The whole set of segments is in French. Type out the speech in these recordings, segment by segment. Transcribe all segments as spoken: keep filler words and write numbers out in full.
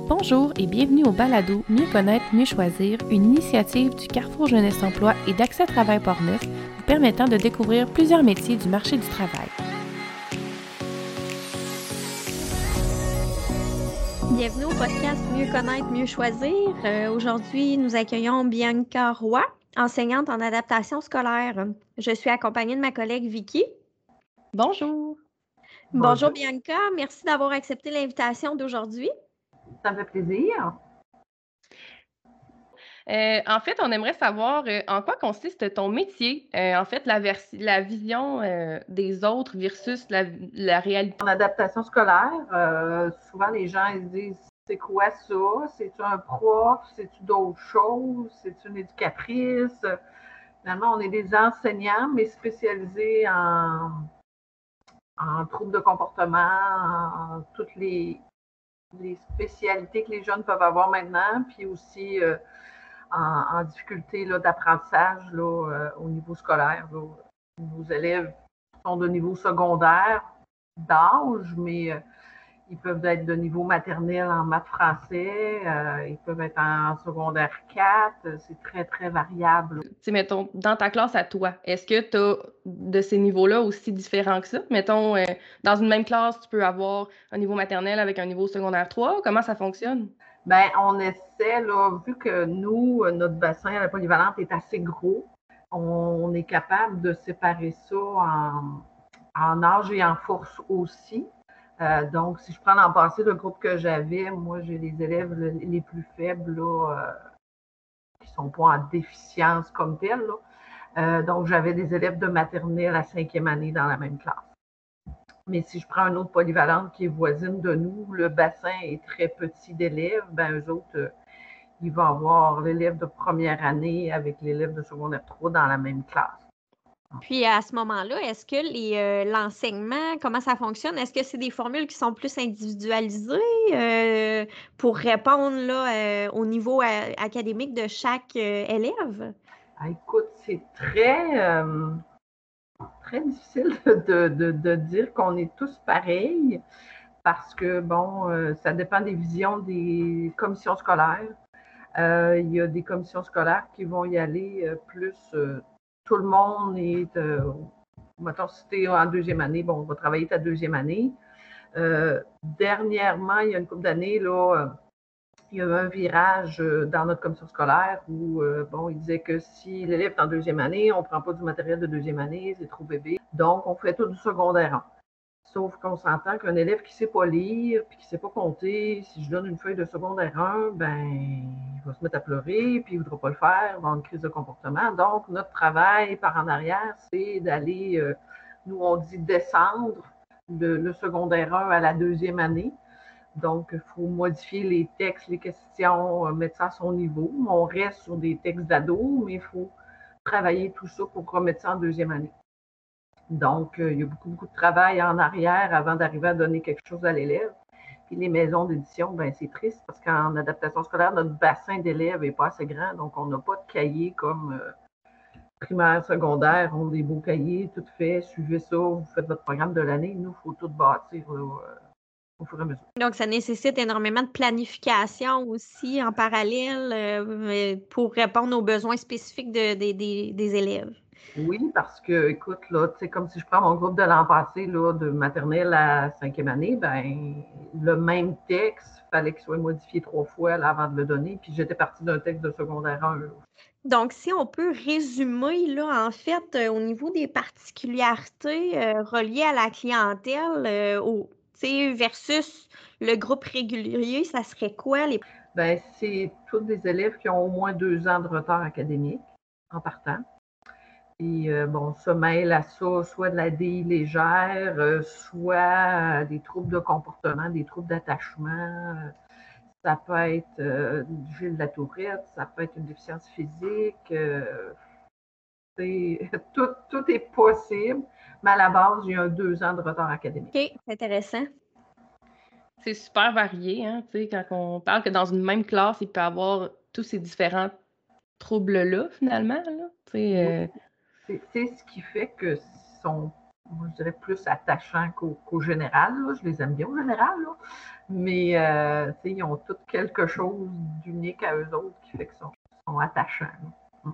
Bonjour et bienvenue au balado Mieux connaître, mieux choisir, une initiative du Carrefour Jeunesse Emploi et d'Accès à Travail Portneuf vous permettant de découvrir plusieurs métiers du marché du travail. Bienvenue au podcast Mieux connaître, mieux choisir. Euh, aujourd'hui, nous accueillons Bianca Roy, enseignante en adaptation scolaire. Je suis accompagnée de ma collègue Vicky. Bonjour. Bonjour Bianca, merci d'avoir accepté l'invitation d'aujourd'hui. Ça me fait plaisir. Euh, en fait, on aimerait savoir euh, en quoi consiste ton métier. Euh, en fait, la, vers- la vision euh, des autres versus la, la réalité. En adaptation scolaire, euh, souvent les gens ils disent c'est quoi ça? C'est-tu un prof? C'est-tu d'autres choses? C'est-tu une éducatrice? Finalement, on est des enseignants, mais spécialisés en, en troubles de comportement, en toutes les, les spécialités que les jeunes peuvent avoir maintenant, puis aussi euh, en, en difficulté là, d'apprentissage là, euh, au niveau scolaire. Là. Nos élèves sont de niveau secondaire d'âge, mais euh, ils peuvent être de niveau maternel en maths français, euh, ils peuvent être en secondaire quatre, c'est très, très variable. Tu sais, mettons, dans ta classe à toi, est-ce que tu as de ces niveaux-là aussi différents que ça? Mettons, euh, dans une même classe, tu peux avoir un niveau maternel avec un niveau secondaire trois. Comment ça fonctionne? Bien, on essaie, là, vu que nous, notre bassin à la polyvalente est assez gros, on est capable de séparer ça en, en âge et en force aussi. Euh, donc, si je prends l'an passé le groupe que j'avais, moi, j'ai les élèves les plus faibles, là, euh, qui ne sont pas en déficience comme telle. Là. Euh, donc, j'avais des élèves de maternelle à cinquième année dans la même classe. Mais si je prends un autre polyvalente qui est voisine de nous, le bassin est très petit d'élèves, ben eux autres, euh, ils vont avoir l'élève de première année avec l'élève de secondaire trois dans la même classe. Puis à ce moment-là, est-ce que les, euh, l'enseignement, comment ça fonctionne? Est-ce que c'est des formules qui sont plus individualisées euh, pour répondre là, euh, au niveau euh, académique de chaque euh, élève? Ah, écoute, c'est très, euh, très difficile de, de, de dire qu'on est tous pareils parce que, bon, euh, ça dépend des visions des commissions scolaires. Euh, il y a des commissions scolaires qui vont y aller euh, plus... Euh, tout le monde est... Euh, mettons, si tu es en deuxième année, bon, on va travailler ta deuxième année. Euh, dernièrement, il y a une couple d'années, là, euh, il y a eu un virage euh, dans notre commission scolaire où, euh, bon, il disait que si l'élève est en deuxième année, on ne prend pas du matériel de deuxième année, c'est trop bébé. Donc, on fait tout du secondaire un. Sauf qu'on s'entend qu'un élève qui ne sait pas lire puis qui ne sait pas compter, si je donne une feuille de secondaire un, ben, il va se mettre à pleurer puis il ne voudra pas le faire, il va avoir une crise de comportement. Donc, notre travail par en arrière, c'est d'aller, euh, nous, on dit descendre le, le secondaire un à la deuxième année. Donc, il faut modifier les textes, les questions, euh, mettre ça à son niveau. On reste sur des textes d'ado, mais il faut travailler tout ça pour remettre ça en deuxième année. Donc, euh, il y a beaucoup, beaucoup de travail en arrière avant d'arriver à donner quelque chose à l'élève. Puis les maisons d'édition, ben c'est triste parce qu'en adaptation scolaire, notre bassin d'élèves n'est pas assez grand, donc on n'a pas de cahiers comme euh, primaire, secondaire, on a des beaux cahiers, tout fait, suivez ça, vous faites votre programme de l'année. Nous, il faut tout bâtir là, euh, au fur et à mesure. Donc, ça nécessite énormément de planification aussi en parallèle euh, pour répondre aux besoins spécifiques de, de, de, des élèves. Oui, parce que, écoute, là, tu sais, comme si je prends mon groupe de l'an passé, là, de maternelle à cinquième année, ben, le même texte, il fallait qu'il soit modifié trois fois là, avant de le donner, puis j'étais partie d'un texte de secondaire un. Là. Donc, si on peut résumer, là, en fait, euh, au niveau des particularités euh, reliées à la clientèle euh, au, versus le groupe régulier, ça serait quoi? Les... Ben, c'est tous des élèves qui ont au moins deux ans de retard académique en partant. Et euh, bon, se mêle à ça soit de la D I légère, euh, soit euh, des troubles de comportement, des troubles d'attachement. Ça peut être euh, Gilles de la Tourette, ça peut être une déficience physique. Euh, tout, tout est possible, mais à la base, il y a un deux ans de retard académique. OK, c'est intéressant. C'est super varié, hein, tu sais, quand on parle que dans une même classe, il peut y avoir tous ces différents troubles-là, finalement, là, tu sais, euh... c'est, c'est ce qui fait que sont moi, je dirais plus attachants qu'au, qu'au général. Là. Je les aime bien au général, là. Mais euh, ils ont tous quelque chose d'unique à eux autres qui fait qu'ils sont, sont attachants. Mm.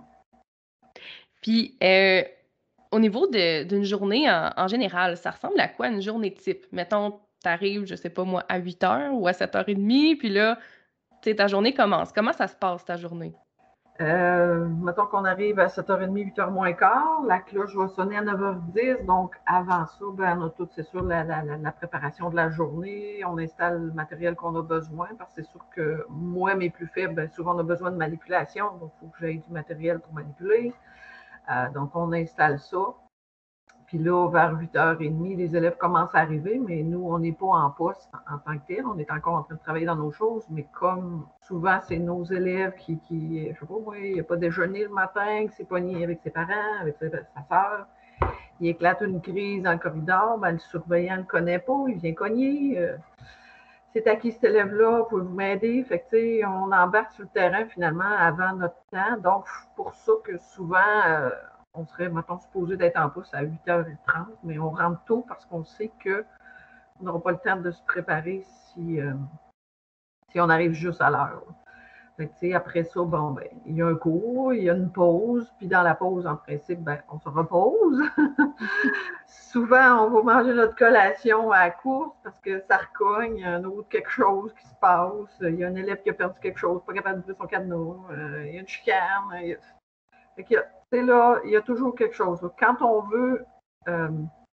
Puis, euh, au niveau de, d'une journée en, en général, ça ressemble à quoi une journée type? Mettons, t'arrives, je sais pas moi, à huit heures ou à sept heures trente, puis là, tu sais, ta journée commence. Comment ça se passe, ta journée? Euh, mettons qu'on arrive à sept heures trente, huit heures moins quart, la cloche va sonner à neuf heures dix, donc avant ça, ben, on a tout, c'est sûr, la, la, la préparation de la journée, on installe le matériel qu'on a besoin, parce que c'est sûr que moi, mes plus faibles, ben, souvent on a besoin de manipulation, donc il faut que j'aie du matériel pour manipuler. Euh, donc on installe ça. Puis là, vers huit heures trente, les élèves commencent à arriver, mais nous, on n'est pas en poste en tant que tel. On est encore en train de travailler dans nos choses, mais comme souvent, c'est nos élèves qui, qui je sais pas, moi, il n'a pas déjeuné le matin, qui s'est pogné avec ses parents, avec sa, sa soeur. Il éclate une crise dans le corridor, ben, le surveillant ne le connaît pas, il vient cogner. Euh, c'est à qui cet élève-là, pouvez-vous m'aider? Fait que, tu sais, on embarque sur le terrain finalement avant notre temps. Donc, pour ça que souvent, euh, on serait, mettons, supposé d'être en poste à huit heures trente, mais on rentre tôt parce qu'on sait qu'on n'aura pas le temps de se préparer si, euh, si on arrive juste à l'heure. Fait que, après ça, bon, ben, il y a un cours, il y a une pause, puis dans la pause, en principe, ben, on se repose. Souvent, on va manger notre collation à la course parce que ça recogne, il y a un autre quelque chose qui se passe, il y a un élève qui a perdu quelque chose, pas capable d'ouvrir son cadenas, euh, il y a une chicane. Il y a... Fait que, là, il y a toujours quelque chose. Quand on veut euh,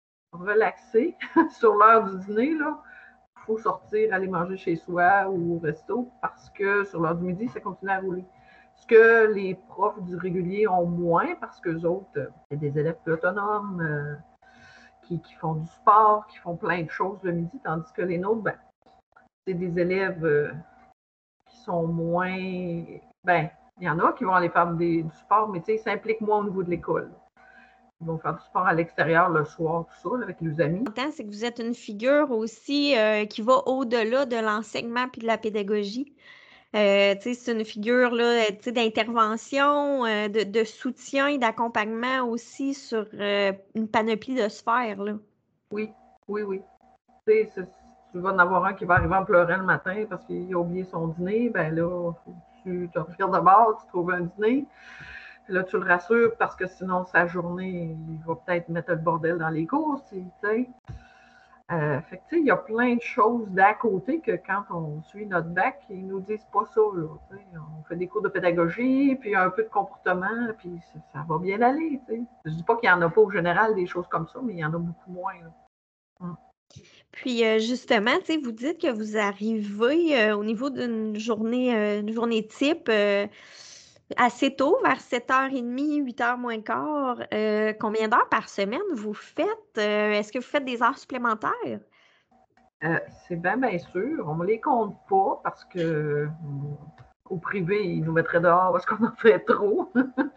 relaxer sur l'heure du dîner, là, il faut sortir, aller manger chez soi ou au resto parce que sur l'heure du midi, ça continue à rouler. Ce que les profs du régulier ont moins parce qu'eux autres, euh, il y a des élèves plus autonomes euh, qui, qui font du sport, qui font plein de choses le midi, tandis que les nôtres, ben, c'est des élèves euh, qui sont moins. Ben, il y en a qui vont aller faire des, du sport, mais tu sais, ils s'impliquent moins au niveau de l'école. Ils vont faire du sport à l'extérieur le soir, tout ça, là, avec les amis. C'est que vous êtes une figure aussi euh, qui va au-delà de l'enseignement puis de la pédagogie. Euh, c'est une figure là, d'intervention, euh, de, de soutien et d'accompagnement aussi sur euh, une panoplie de sphères. Là. Oui, oui, oui. Tu sais, tu vas en avoir un qui va arriver en pleurant le matin parce qu'il a oublié son dîner, ben là, tu te regardes de bord, tu trouves un dîner. Puis là, tu le rassures parce que sinon, sa journée, il va peut-être mettre le bordel dans les courses, tu sais. Euh, fait que, tu sais, il y a plein de choses d'à côté que quand on suit notre bac, ils nous disent pas ça, là. Tu sais. On fait des cours de pédagogie, puis un peu de comportement, puis ça, ça va bien aller, tu sais. Je dis pas qu'il y en a pas au général des choses comme ça, mais il y en a beaucoup moins, là. Hum. Puis euh, justement, tu sais, vous dites que vous arrivez euh, au niveau d'une journée, euh, une journée type euh, assez tôt, vers sept heures trente, huit heures moins quart. Euh, combien d'heures par semaine vous faites? Euh, est-ce que vous faites des heures supplémentaires? Euh, c'est bien, bien sûr. On ne les compte pas parce que euh, au privé, ils nous mettraient dehors parce qu'on en fait trop.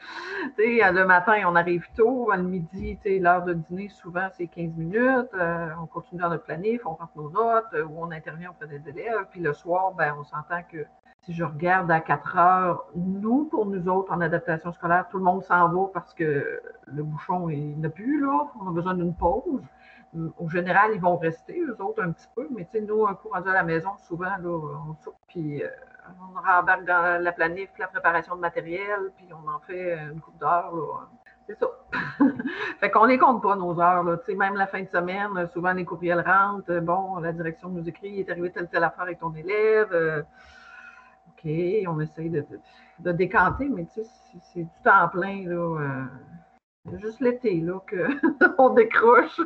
Le matin, on arrive tôt. Le midi, l'heure de dîner, souvent, c'est quinze minutes. Euh, on continue dans notre planif, on rentre nos notes, euh, ou on intervient auprès des élèves. Puis le soir, ben, on s'entend que si je regarde à quatre heures, nous, pour nous autres, en adaptation scolaire, tout le monde s'en va parce que le bouchon, il n'a plus, là. On a besoin d'une pause. Au général, ils vont rester, eux autres, un petit peu, mais tu sais, nous, un coup rendu à la maison, souvent, là, on soupe, puis euh, on rembarque dans la planif, la préparation de matériel, puis on en fait une couple d'heures, là. C'est ça. Fait qu'on les compte pas, nos heures, là. Tu sais, même la fin de semaine, souvent, les courriels rentrent, bon, la direction nous écrit, il est arrivé telle, telle affaire avec ton élève, euh, OK, on essaye de, de, de décanter, mais tu sais, c'est du temps plein, là. Euh, juste l'été, là, qu'on décroche.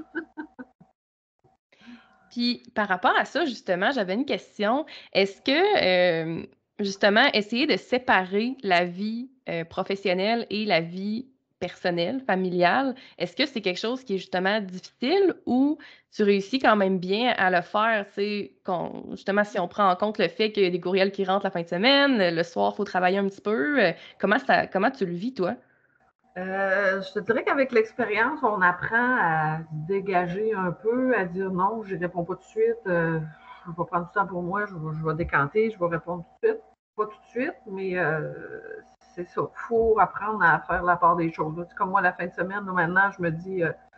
Puis par rapport à ça, justement, j'avais une question. Est-ce que, euh, justement, essayer de séparer la vie euh, professionnelle et la vie personnelle, familiale, est-ce que c'est quelque chose qui est justement difficile ou tu réussis quand même bien à le faire? C'est justement, si on prend en compte le fait qu'il y a des courriels qui rentrent la fin de semaine, le soir, il faut travailler un petit peu. euh, comment ça, comment tu le vis, toi? Euh, je te dirais qu'avec l'expérience, on apprend à se dégager un peu, à dire non, je ne réponds pas tout de suite, euh, je vais prendre du temps pour moi, je vais, je vais décanter, je vais répondre tout de suite. Pas tout de suite, mais euh, c'est ça. Il faut apprendre à faire la part des choses. Là, comme moi, la fin de semaine, là, maintenant, je me dis, euh,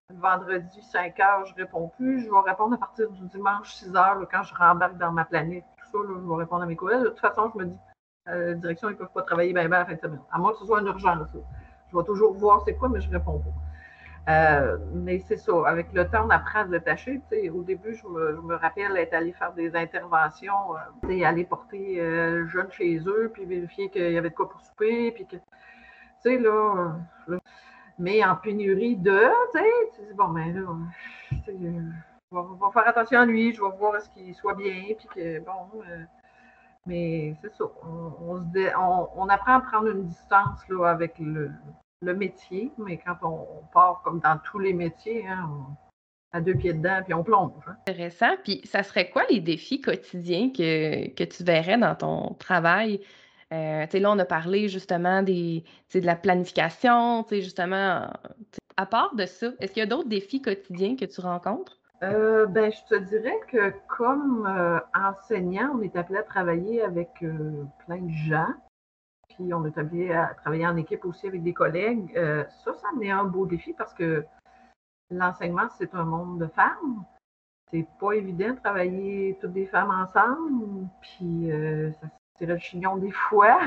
vendredi, cinq heures, je ne réponds plus. Je vais répondre à partir du dimanche, six heures, là, quand je rembarque dans ma planète. Tout ça, là, je vais répondre à mes courriels. De toute façon, je me dis, euh, la direction, ils ne peuvent pas travailler bien, bien à la fin de semaine. À moins que ce soit une urgence. Là. Je vais toujours voir c'est quoi, mais je ne réponds pas. Euh, mais c'est ça, avec le temps, on apprend à se détacher. T'sais, au début, je me, je me rappelle être allée faire des interventions, euh, aller porter euh, jeunes chez eux, puis vérifier qu'il y avait de quoi pour souper, puis que, tu sais, là, là, mais en pénurie de, tu sais, tu dis, bon, ben là, je vais faire attention à lui, je vais voir à ce qu'il soit bien, puis que, bon, euh, mais c'est ça, on, on, se dé, on, on apprend à prendre une distance, là, avec le le métier, mais quand on, on part comme dans tous les métiers, hein, on, à deux pieds dedans, puis on plonge. Hein. Intéressant. Puis, ça serait quoi les défis quotidiens que, que tu verrais dans ton travail? Euh, tu sais, là, on a parlé justement des, de la planification, tu sais, justement. À part de ça, est-ce qu'il y a d'autres défis quotidiens que tu rencontres? Euh, ben, je te dirais que comme euh, enseignant, on est appelé à travailler avec euh, plein de gens. Puis on est appelé à travailler en équipe aussi avec des collègues. Euh, ça, ça me met un beau défi parce que l'enseignement, c'est un monde de femmes. C'est pas évident de travailler toutes des femmes ensemble. Puis euh, ça se tire le chignon des fois.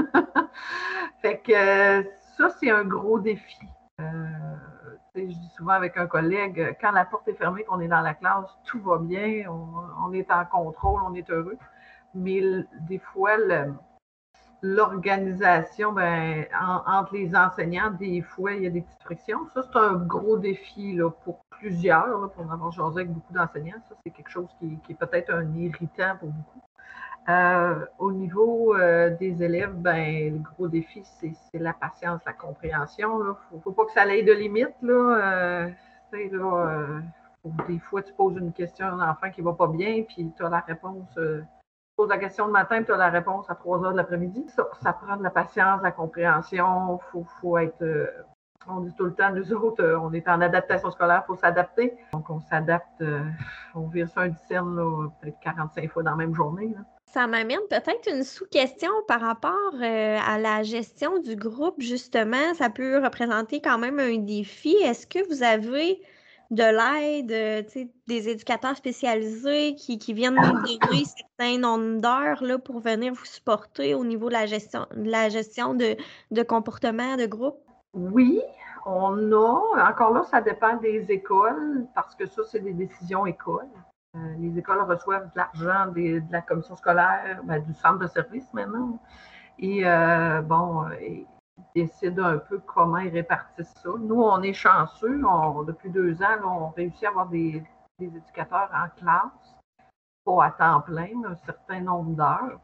Fait que ça, c'est un gros défi. Euh, je dis souvent avec un collègue, quand la porte est fermée, qu'on est dans la classe, tout va bien, on, on est en contrôle, on est heureux. Mais des fois, le, l'organisation, ben, en, entre les enseignants, des fois, il y a des petites frictions. Ça, c'est un gros défi là, pour plusieurs, là, pour en avoir jasé avec beaucoup d'enseignants. Ça, c'est quelque chose qui, qui est peut-être un irritant pour beaucoup. Euh, au niveau euh, des élèves, ben, le gros défi, c'est, c'est la patience, la compréhension. Il ne faut, faut pas que ça aille de limite. Là. Euh, là euh, des fois, tu poses une question à un enfant qui ne va pas bien, puis tu as la réponse. Euh, tu poses la question le matin, puis tu as la réponse à trois heures de l'après-midi. Ça, ça prend de la patience, de la compréhension. Il faut, faut être. Euh, on dit tout le temps, nous autres, euh, on est en adaptation scolaire, il faut s'adapter. Donc, on s'adapte. Euh, on vire ça un dizaine, là, peut-être quarante-cinq fois dans la même journée. Là. Ça m'amène peut-être une sous-question par rapport euh, à la gestion du groupe, justement. Ça peut représenter quand même un défi. Est-ce que vous avez de l'aide, euh, des éducateurs spécialisés qui, qui viennent donner certains nombres d'heures là, pour venir vous supporter au niveau de la gestion de, la gestion de, de comportement de groupe? Oui, on a. Encore là, ça dépend des écoles, parce que ça, c'est des décisions écoles. Euh, les écoles reçoivent de l'argent des, de la commission scolaire, ben, du centre de service maintenant. Et euh, bon, ils décident un peu comment ils répartissent ça. Nous, on est chanceux. On, depuis deux ans, là, on réussit à avoir des, des éducateurs en classe, pas à temps plein, mais un certain nombre d'heures.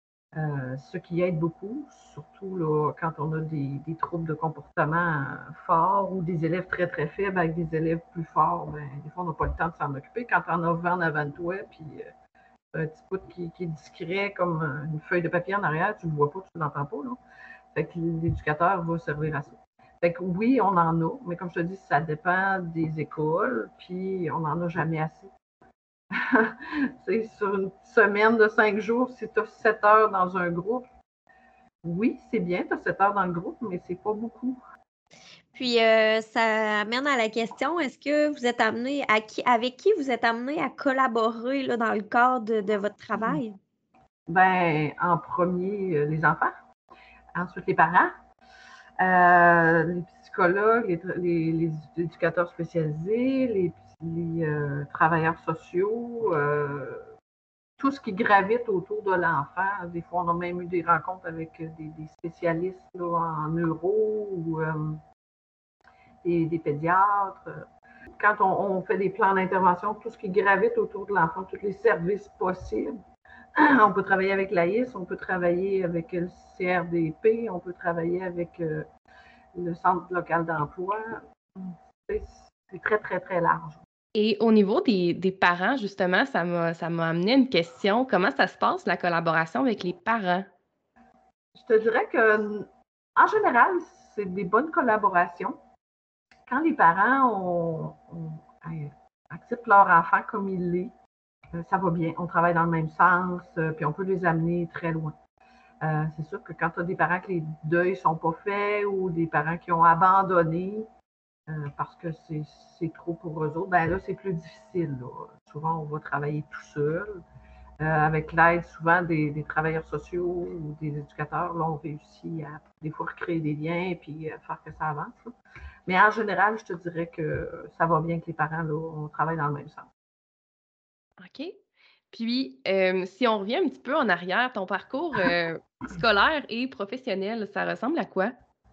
Euh, ce qui aide beaucoup, surtout là, quand on a des, des troubles de comportement forts ou des élèves très, très faibles avec des élèves plus forts, ben, des fois, on n'a pas le temps de s'en occuper. Quand on a vingt en avant de toi, puis euh, un petit bout qui, qui est discret comme une feuille de papier en arrière, tu ne le vois pas, tu ne l'entends pas. Là. Fait que l'éducateur va servir à ça. Fait que oui, on en a, mais comme je te dis, ça dépend des écoles, puis on n'en a jamais assez. Sur une semaine de cinq jours, si tu as sept heures dans un groupe, oui, c'est bien, tu as sept heures dans le groupe, mais c'est pas beaucoup. Puis, euh, ça amène à la question, est-ce que vous êtes amené, à qui, avec qui vous êtes amené à collaborer là, dans le cadre de, de votre travail? Ben, en premier, les enfants, ensuite les parents, euh, les psychologues, les, les, les éducateurs spécialisés, les, les euh, travailleurs sociaux, euh, tout ce qui gravite autour de l'enfant. Des fois, on a même eu des rencontres avec des, des spécialistes là, en neuro ou euh, des, des pédiatres. Quand on, on fait des plans d'intervention, tout ce qui gravite autour de l'enfant, tous les services possibles. On peut travailler avec l'A I S, on peut travailler avec le C R D P, on peut travailler avec euh, le Centre local d'emploi. C'est, c'est très, très, très large. Et au niveau des, des parents, justement, ça m'a, ça m'a amené une question. Comment ça se passe, la collaboration avec les parents? Je te dirais que, en général, c'est des bonnes collaborations. Quand les parents ont, ont, acceptent leur enfant comme il est, ça va bien. On travaille dans le même sens, puis on peut les amener très loin. Euh, c'est sûr que quand tu as des parents que les deuils ne sont pas faits ou des parents qui ont abandonné, euh, parce que c'est, c'est trop pour eux autres. Ben là, c'est plus difficile. Là. Souvent, on va travailler tout seul. Euh, avec l'aide souvent des, des travailleurs sociaux ou des éducateurs, là, on réussit à des fois recréer des liens et puis euh, faire que ça avance. Là. Mais en général, je te dirais que ça va bien que les parents, là, on travaille dans le même sens. OK. Puis, euh, si on revient un petit peu en arrière, ton parcours euh, scolaire et professionnel, ça ressemble à quoi?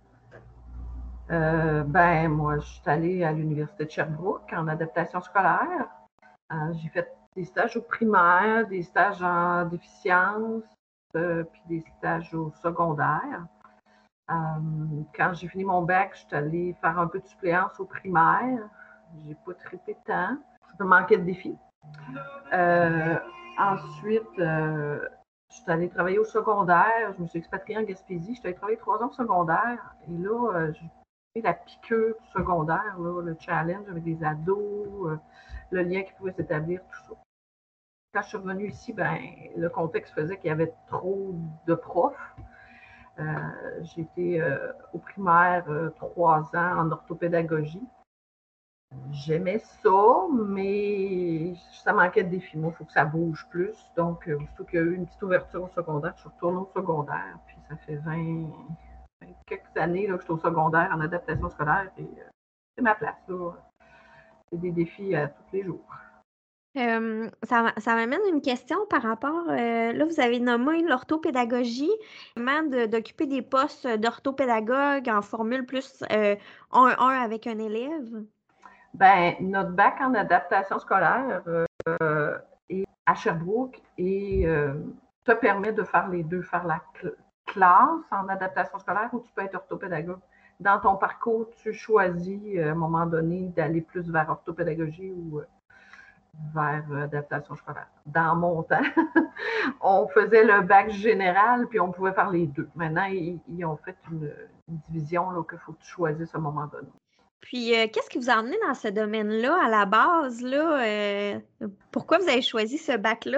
Euh, ben, moi, je suis allée à l'Université de Sherbrooke en adaptation scolaire. Euh, j'ai fait des stages au primaire, des stages en déficience, euh, puis des stages au secondaire. Euh, quand j'ai fini mon bac, je suis allée faire un peu de suppléance au primaire. J'ai pas trippé tant. Ça me manquait de défis. Euh, ensuite, euh, je suis allée travailler au secondaire. Je me suis expatriée en Gaspésie. Je suis allée travailler trois ans au secondaire. Et là, euh, j'ai fait la piqûre du secondaire, là, le challenge avec des ados, euh, le lien qui pouvait s'établir, tout ça. Quand je suis revenue ici, ben, le contexte faisait qu'il y avait trop de profs. Euh, j'ai été euh, au primaire euh, trois ans en orthopédagogie. J'aimais ça, mais ça manquait de défis. Moi, il faut que ça bouge plus. Donc, euh, surtout qu'il y a eu une petite ouverture au secondaire, je suis retournée au secondaire. Puis ça fait vingt, vingt quelques années là, que je suis au secondaire en adaptation scolaire. Et euh, c'est ma place. Là. C'est des défis à tous les jours. Euh, ça, ça m'amène une question par rapport, euh, là, vous avez nommé l'orthopédagogie, vraiment de- d'occuper des postes d'orthopédagogue en formule plus euh, un à un avec un élève. Ben, notre bac en adaptation scolaire euh, est à Sherbrooke et euh, te permet de faire les deux, faire la cl- classe en adaptation scolaire ou tu peux être orthopédagogue. Dans ton parcours, tu choisis euh, à un moment donné d'aller plus vers orthopédagogie ou euh, vers euh, adaptation scolaire. Dans mon temps, on faisait le bac général puis on pouvait faire les deux. Maintenant, ils, ils ont fait une, une division là, qu'il faut que tu choisisses à un moment donné. Puis, euh, qu'est-ce qui vous a amené dans ce domaine-là à la base, là? euh, pourquoi vous avez choisi ce bac-là?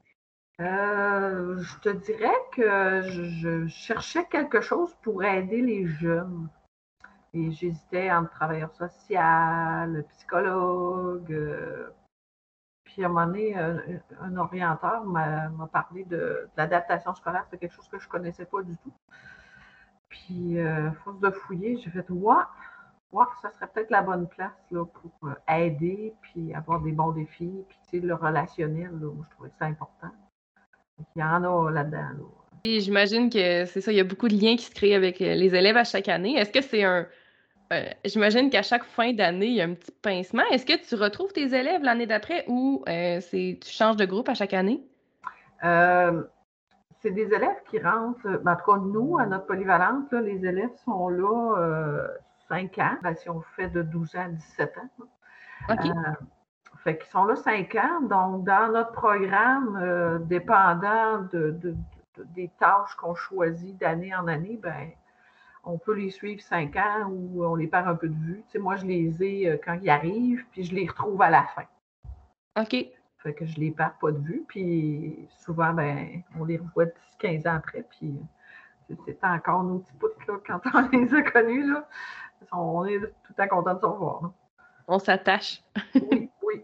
Euh, je te dirais que je, je cherchais quelque chose pour aider les jeunes. Et j'hésitais entre travailleur social, psychologue. euh, puis à un moment donné, un, un orienteur m'a, m'a parlé de, de l'adaptation scolaire. C'est quelque chose que je ne connaissais pas du tout. Puis, euh, force de fouiller, j'ai fait ouais, ouais, ça serait peut-être la bonne place là, pour euh, aider, puis avoir des bons défis. Puis, tu sais, le relationnel, là, moi, je trouvais ça important. Il y en a là-dedans. Là. Et j'imagine que c'est ça, il y a beaucoup de liens qui se créent avec euh, les élèves à chaque année. Est-ce que c'est un... euh, j'imagine qu'à chaque fin d'année, il y a un petit pincement. Est-ce que tu retrouves tes élèves l'année d'après ou euh, c'est tu changes de groupe à chaque année? Euh, c'est des élèves qui rentrent, ben, en tout cas, nous, à notre polyvalente, là, les élèves sont là euh, cinq ans, ben, si on fait de douze ans à dix-sept ans. OK. Euh, fait qu'ils sont là cinq ans. Donc, dans notre programme, euh, dépendant de, de, de, des tâches qu'on choisit d'année en année, ben, on peut les suivre cinq ans ou on les perd un peu de vue. Tu sais, moi, je les ai euh, quand ils arrivent, puis je les retrouve à la fin. OK. Fait que je les perds pas de vue. Puis souvent, ben, on les revoit dix quinze ans après. Puis c'est encore nos petits poutres là, quand on les a connus. Là. On est tout le temps content de se revoir. Là. On s'attache. Oui, oui.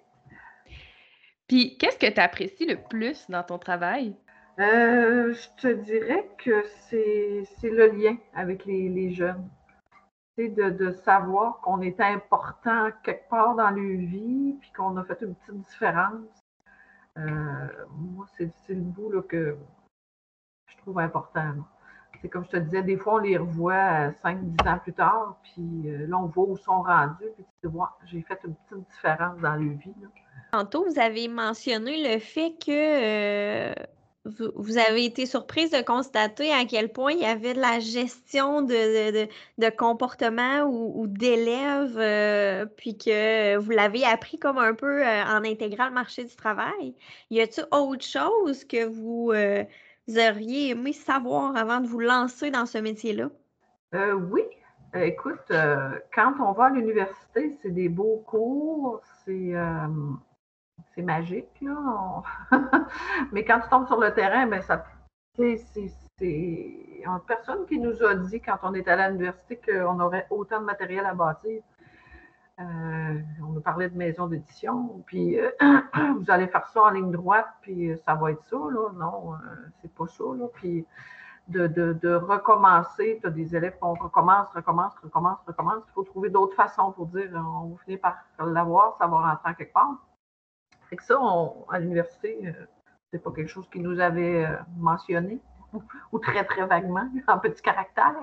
Puis, qu'est-ce que tu apprécies le plus dans ton travail? Euh, je te dirais que c'est, c'est le lien avec les, les jeunes. C'est de, de savoir qu'on est important quelque part dans leur vie, puis qu'on a fait une petite différence. Euh, moi, c'est, c'est le bout là, que je trouve important. Là. C'est comme je te disais, des fois, on les revoit cinq dix ans plus tard, puis euh, là, on voit où ils sont rendus, puis tu te vois, j'ai fait une petite différence dans leur vie. Là. Tantôt, vous avez mentionné le fait que euh, vous, vous avez été surprise de constater à quel point il y avait de la gestion de, de, de, de comportement ou, ou d'élèves, euh, puis que vous l'avez appris comme un peu euh, en intégrant le marché du travail. Y a-t-il autre chose que vous, euh, vous auriez aimé savoir avant de vous lancer dans ce métier-là? Euh, oui, Euh, écoute, euh, quand on va à l'université, c'est des beaux cours, c'est, euh, c'est magique, là. On- Mais quand tu tombes sur le terrain, ben ça, c'est, c'est, c'est... Il y a personne qui nous a dit quand on est allé à l'université qu'on aurait autant de matériel à bâtir. Euh, on nous parlait de maison d'édition, puis euh, vous allez faire ça en ligne droite, puis ça va être ça, là. Non, euh, c'est pas ça, là. Puis de, de, de recommencer, tu as des élèves qui recommence, recommence, recommence, recommence. Il faut trouver d'autres façons pour dire on va finir par l'avoir, ça va rentrer en quelque part. Fait que ça, on, à l'université, euh, c'est pas quelque chose qui nous avait euh, mentionné, ou, ou très, très vaguement, en petit caractère.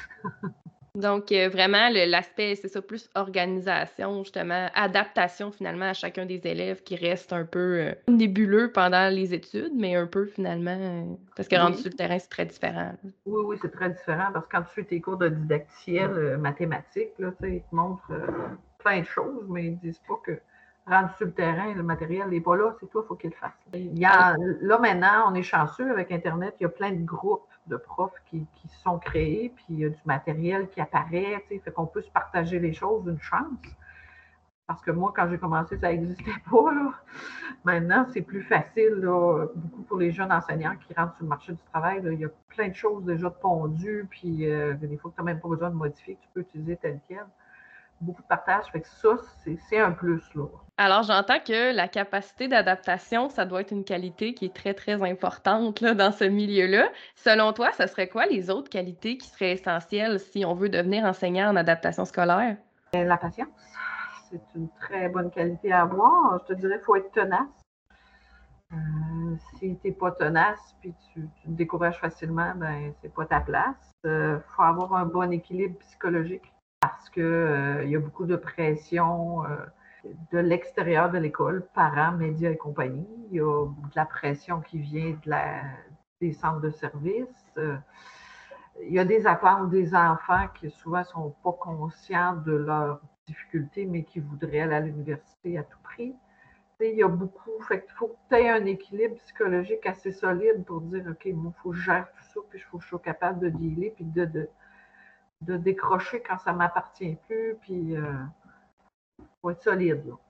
Donc, euh, vraiment, le- l'aspect, c'est ça, plus organisation, justement, adaptation finalement à chacun des élèves qui reste un peu euh, nébuleux pendant les études, mais un peu finalement, euh, parce que rendu Oui, sur le terrain, c'est très différent. oui, oui, c'est très différent parce que quand tu fais tes cours de didacticiel euh, mathématiques, là, tu sais, ils te montrent euh, plein de choses, mais ils ne disent pas que rendu sur le terrain, le matériel n'est pas là, c'est toi, il faut qu'il le fasse. Il y a, là, maintenant, on est chanceux avec Internet, il y a plein de groupes de profs qui, qui sont créés, puis il y a du matériel qui apparaît, tu sais, fait qu'on peut se partager les choses, une chance. Parce que moi, quand j'ai commencé, ça n'existait pas, là. Maintenant, c'est plus facile, là, beaucoup pour les jeunes enseignants qui rentrent sur le marché du travail. Là, il y a plein de choses déjà de pondues, puis euh, des fois que tu n'as même pas besoin de modifier, que tu peux utiliser tel quel. Beaucoup de partage, fait que ça, c'est un plus, là. Alors, j'entends que la capacité d'adaptation, ça doit être une qualité qui est très, très importante là, dans ce milieu-là. Selon toi, ce serait quoi les autres qualités qui seraient essentielles si on veut devenir enseignant en adaptation scolaire? La patience, c'est une très bonne qualité à avoir. Je te dirais, il faut être tenace. Euh, si tu n'es pas tenace puis tu, tu te décourages facilement, ben c'est pas ta place. Il euh, faut avoir un bon équilibre psychologique parce qu'il euh, y a beaucoup de pression euh, de l'extérieur de l'école, parents, médias et compagnie. Il y a de la pression qui vient de la, des centres de services. Euh, il y a des attentes des enfants qui souvent ne sont pas conscients de leurs difficultés, mais qui voudraient aller à l'université à tout prix. Il y a beaucoup. Fait qu'il faut que tu aies un équilibre psychologique assez solide pour dire OK, moi, il faut que je gère tout ça, puis il faut que je sois capable de dealer, puis de, de, de décrocher quand ça ne m'appartient plus, puis il euh, faut être solide. Là.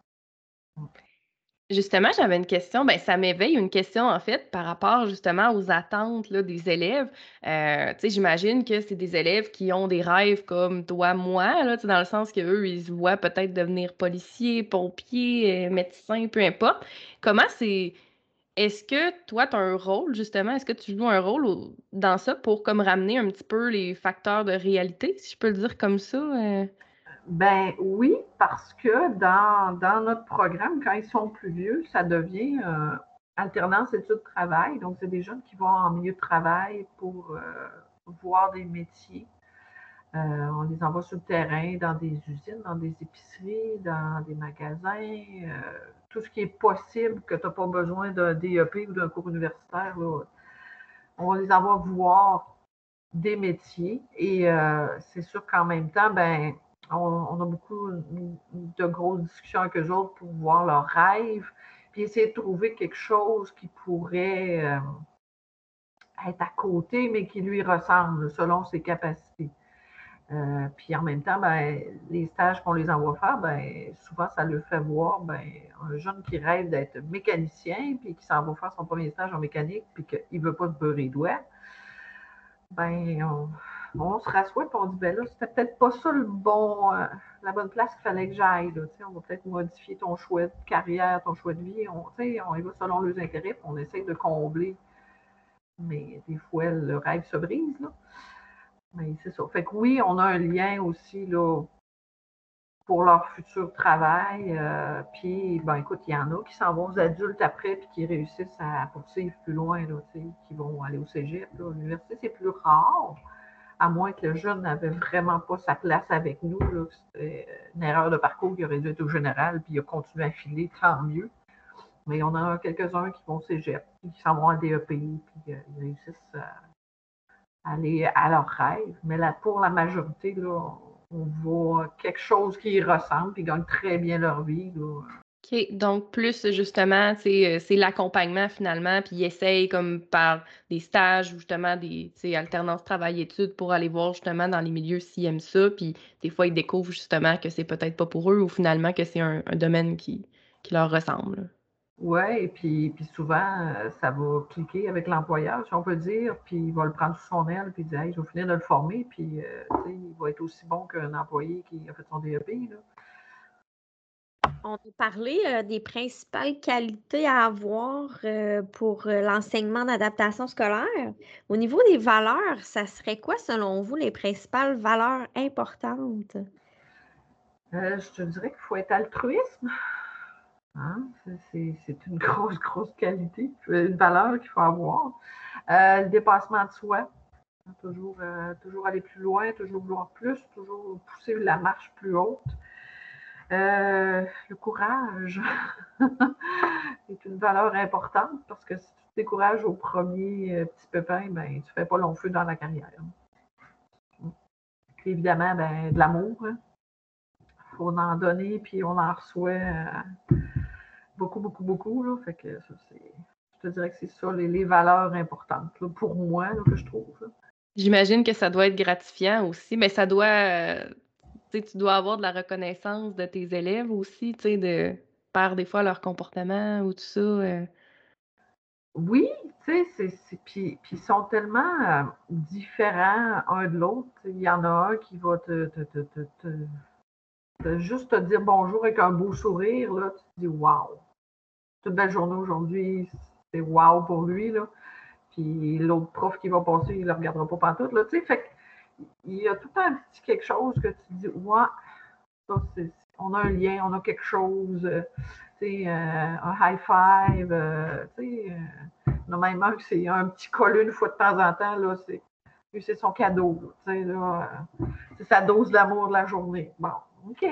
Justement, j'avais une question. Ben, ça m'éveille une question, en fait, par rapport justement aux attentes là, des élèves. Euh, tu sais, j'imagine que c'est des élèves qui ont des rêves comme toi, moi, là, tu sais, dans le sens qu'eux, ils se voient peut-être devenir policiers, pompiers, euh, médecins, peu importe. Comment c'est. Est-ce que toi, tu as un rôle, justement, est-ce que tu joues un rôle au- dans ça pour comme ramener un petit peu les facteurs de réalité, si je peux le dire comme ça? euh? Ben oui, parce que dans, dans notre programme, quand ils sont plus vieux, ça devient euh, alternance études-travail. Donc, c'est des jeunes qui vont en milieu de travail pour euh, voir des métiers. Euh, on les envoie sur le terrain, dans des usines, dans des épiceries, dans des magasins, euh, tout ce qui est possible que tu n'as pas besoin d'un D E P ou d'un cours universitaire. Là. On les envoie voir des métiers et euh, c'est sûr qu'en même temps, ben, on, on a beaucoup de grosses discussions avec eux autres pour voir leurs rêves, puis essayer de trouver quelque chose qui pourrait euh, être à côté, mais qui lui ressemble selon ses capacités. Euh, puis en même temps, ben, les stages qu'on les envoie faire, ben, souvent, ça leur fait voir ben, un jeune qui rêve d'être mécanicien, puis qui s'en va faire son premier stage en mécanique, puis qu'il ne veut pas se beurrer les doigts. Ben, on, on se rassoit et on dit, ben là, c'était peut-être pas ça le bon, euh, la bonne place qu'il fallait que j'aille. Là. On va peut-être modifier ton choix de carrière, ton choix de vie. On, on y va selon leurs intérêts, puis on essaie de combler. Mais des fois, le rêve se brise. Là. Mais c'est ça. Fait que oui, on a un lien aussi là, pour leur futur travail. Euh, puis, ben écoute, il y en a qui s'en vont aux adultes après puis qui réussissent à poursuivre plus loin, là, qui vont aller au cégep. L'université, c'est plus rare, à moins que le jeune n'avait vraiment pas sa place avec nous. C'était une erreur de parcours qui aurait dû être au général, puis il a continué à filer, tant mieux. Mais on en a quelques-uns qui vont au cégep, qui s'en vont à D E P, puis euh, ils réussissent à aller à leur rêve. Mais là, pour la majorité, là, on voit quelque chose qui y ressemble, puis ils gagnent très bien leur vie. Là. OK, donc plus justement, c'est c'est l'accompagnement finalement, puis ils essayent comme par des stages ou justement des alternances travail-études pour aller voir justement dans les milieux s'ils aiment ça, puis des fois ils découvrent justement que c'est peut-être pas pour eux ou finalement que c'est un, un domaine qui, qui leur ressemble. Oui, et puis, puis souvent, ça va cliquer avec l'employeur, si on peut dire, puis il va le prendre sous son aile, puis il dit hey, je vais finir de le former, puis euh, il va être aussi bon qu'un employé qui a fait son D E P. Là. On a parlé euh, des principales qualités à avoir euh, pour euh, l'enseignement d'adaptation scolaire. Au niveau des valeurs, ça serait quoi, selon vous, les principales valeurs importantes? Euh, je te dirais qu'il faut être altruiste. Hein? C'est, c'est- c'est une grosse, grosse qualité, une valeur qu'il faut avoir. Euh, le dépassement de soi. Toujours, euh, toujours aller plus loin, toujours vouloir plus, toujours pousser la marche plus haute. Euh, le courage est une valeur importante parce que si tu te décourages au premier euh, petit pépin, ben, tu ne fais pas long feu dans la carrière. Puis évidemment, ben, de l'amour. Il hein. faut en donner, puis on en reçoit euh, beaucoup, beaucoup, beaucoup. Là. Fait que ça, c'est, je te dirais que c'est ça les, les valeurs importantes là, pour moi là, que je trouve. Là. J'imagine que ça doit être gratifiant aussi, mais ça doit, euh, tu sais, tu dois avoir de la reconnaissance de tes élèves aussi, tu sais, de par des fois leur comportement ou tout ça. euh. Oui, tu sais, c'est, c'est, puis, puis ils sont tellement euh, différents un de l'autre. Il y en a un qui va te, te, te, te, te- te- juste te dire bonjour avec un beau sourire, là, tu te dis wow. C'est une belle journée aujourd'hui, c'est wow pour lui, là. Puis l'autre prof qui va passer, il ne le regardera pas pantoute, là, tu sais, fait que, il y a tout un petit quelque chose que tu te dis, ouais, ça, c'est, on a un lien, on a quelque chose, euh, tu sais, euh, un high five, euh, tu sais, euh, on a même un que c'est un petit collé une fois de temps en temps, là, c'est, lui, c'est son cadeau, tu sais, là, euh, c'est sa dose d'amour de la journée. Bon, OK.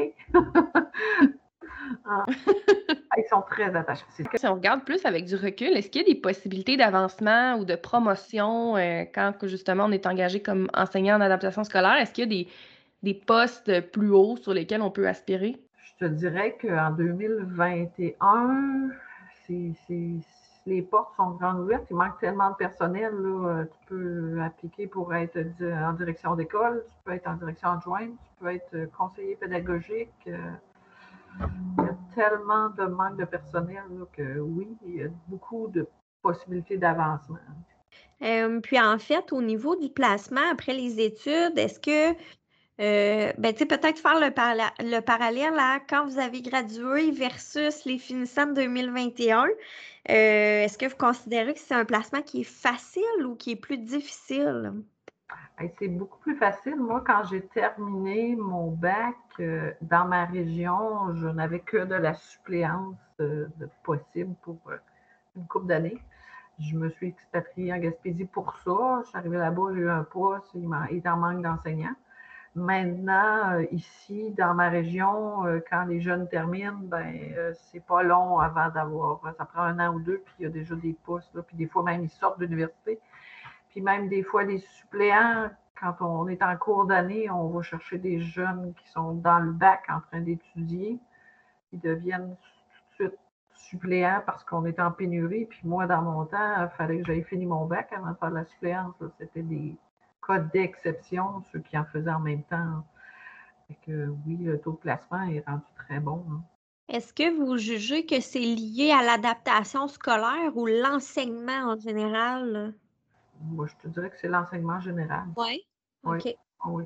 Ah, ils sont très attachés. C'est Si on regarde plus avec du recul, est-ce qu'il y a des possibilités d'avancement ou de promotion euh, quand que, justement on est engagé comme enseignant en adaptation scolaire? Est-ce qu'il y a des, des postes plus hauts sur lesquels on peut aspirer? Je te dirais qu'en deux mille vingt et un, c'est, c'est, les portes sont grandes ouvertes. Il manque tellement de personnel. Là. Tu peux appliquer pour être en direction d'école, tu peux être en direction adjointe, tu peux être conseiller pédagogique. Il y a tellement de manque de personnel là, que oui, il y a beaucoup de possibilités d'avancement. Euh, puis en fait, au niveau du placement après les études, est-ce que Euh, ben, tu sais, peut-être faire le, parla- le parallèle à quand vous avez gradué versus les finissants de deux mille vingt et un. Euh, est-ce que vous considérez que c'est un placement qui est facile ou qui est plus difficile? Hey, c'est beaucoup plus facile. Moi, quand j'ai terminé mon bac euh, dans ma région, je n'avais que de la suppléance euh, de possible pour euh, une couple d'années. Je me suis expatriée en Gaspésie pour ça. Je suis arrivée là-bas, j'ai eu un poste, il était en manque d'enseignants. Maintenant, euh, ici, dans ma région, euh, quand les jeunes terminent, ben, euh, c'est pas long avant d'avoir. Ça prend un an ou deux, puis il y a déjà des postes, là, puis des fois même ils sortent de l'université. Puis même des fois, les suppléants, quand on est en cours d'année, on va chercher des jeunes qui sont dans le bac en train d'étudier. Ils deviennent tout de suite suppléants parce qu'on est en pénurie. Puis moi, dans mon temps, il fallait que j'aille fini mon bac avant de faire de la suppléance. C'était des cas d'exception, ceux qui en faisaient en même temps. Fait que oui, le taux de placement est rendu très bon. Hein. Est-ce que vous jugez que c'est lié à l'adaptation scolaire ou l'enseignement en général? Moi, je te dirais que c'est l'enseignement général. Oui. Oui, OK. oui.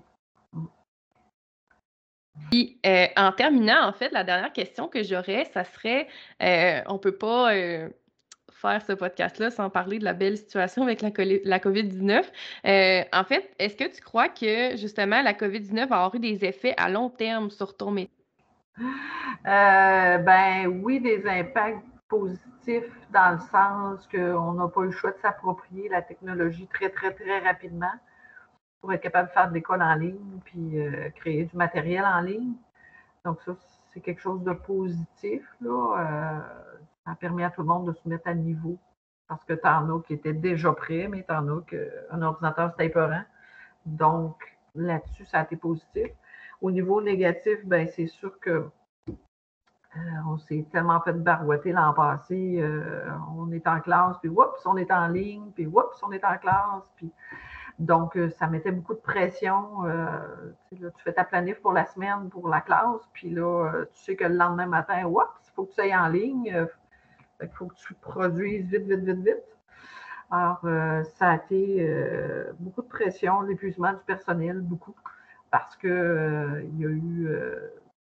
Puis, euh, en terminant, en fait, la dernière question que j'aurais, ça serait, euh, on peut pas euh, faire ce podcast-là sans parler de la belle situation avec la, coli- la COVID dix-neuf. Euh, en fait, est-ce que tu crois que, justement, la COVID dix-neuf va avoir eu des effets à long terme sur ton métier? Euh, ben oui, des impacts positifs dans le sens qu'on n'a pas eu le choix de s'approprier la technologie très, très, très rapidement pour être capable de faire de l'école en ligne puis euh, créer du matériel en ligne. Donc ça, c'est quelque chose de positif. Là. Euh, ça a permis à tout le monde de se mettre à niveau parce que tu en as qui étaient déjà prêts, mais tu en as qu'un ordinateur, c'était épeurant. Donc là-dessus, ça a été positif. Au niveau négatif, ben c'est sûr que euh, on s'est tellement fait barouetter l'an passé. Euh, on est en classe, puis oups, on est en ligne, puis oups, on est en classe. Puis... Donc, euh, ça mettait beaucoup de pression. Euh, tu sais, là, tu fais ta planif pour la semaine, pour la classe, puis là, euh, tu sais que le lendemain matin, oups, il faut que tu ailles en ligne. Euh, il faut que tu produises vite, vite, vite, vite. Alors, euh, ça a été euh, beaucoup de pression, l'épuisement du personnel, beaucoup, parce qu'il euh, y a eu... Euh,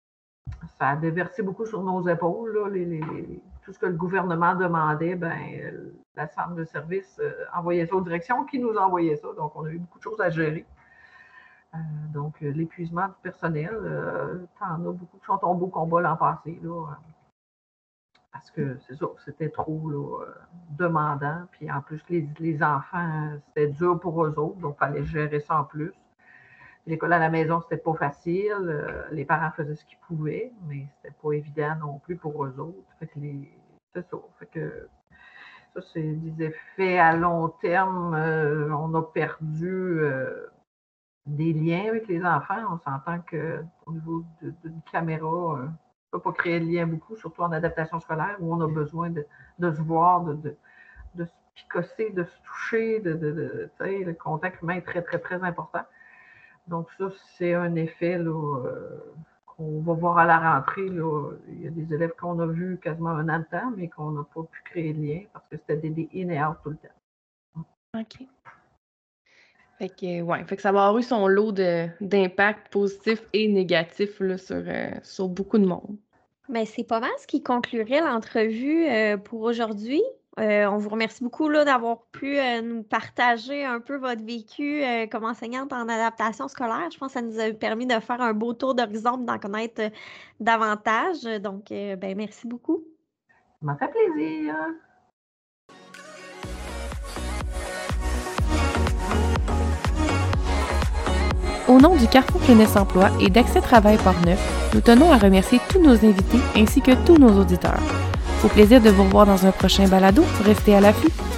ça a déversé beaucoup sur nos épaules. Là, les, les, les, tout ce que le gouvernement demandait, ben, la centre de service euh, envoyait ça aux directions qui nous envoyaient ça. Donc, on a eu beaucoup de choses à gérer. Euh, donc, l'épuisement du personnel, euh, t'en as beaucoup qui sont tombés au combat l'an passé. Là, euh, parce que c'est ça, c'était trop là, euh, demandant. Puis en plus, les, les enfants, c'était dur pour eux autres, donc il fallait gérer ça en plus. L'école à la maison, c'était pas facile. Euh, les parents faisaient ce qu'ils pouvaient, mais c'était pas évident non plus pour eux autres. Fait que les, c'est ça. Fait que ça, c'est des effets à long terme. Euh, on a perdu euh, des liens avec les enfants. On s'entend qu'au niveau de, d'une caméra, euh, on ne peut pas créer de lien beaucoup, surtout en adaptation scolaire, où on a besoin de, de se voir, de, de, de se picosser, de se toucher, de, de, de, tu sais, le contact humain est très, très, très important. Donc ça, c'est un effet là, euh, qu'on va voir à la rentrée. Là. Il y a des élèves qu'on a vus quasiment un an de temps, mais qu'on n'a pas pu créer de lien parce que c'était des, des in et out tout le temps. OK. Fait que, ouais, fait que ça va avoir eu son lot de, d'impacts positifs et négatifs là, sur, euh, sur beaucoup de monde. Ben, c'est pas mal ce qui conclurait l'entrevue euh, pour aujourd'hui. Euh, on vous remercie beaucoup là, d'avoir pu euh, nous partager un peu votre vécu euh, comme enseignante en adaptation scolaire. Je pense que ça nous a permis de faire un beau tour d'horizon, d'en connaître euh, davantage. Donc, euh, ben, merci beaucoup. Ça m'a fait plaisir. Au nom du Carrefour Jeunesse Emploi et d'Accès Travail Port-Neuf, nous tenons à remercier tous nos invités ainsi que tous nos auditeurs. Au plaisir de vous revoir dans un prochain balado. Restez à l'affût.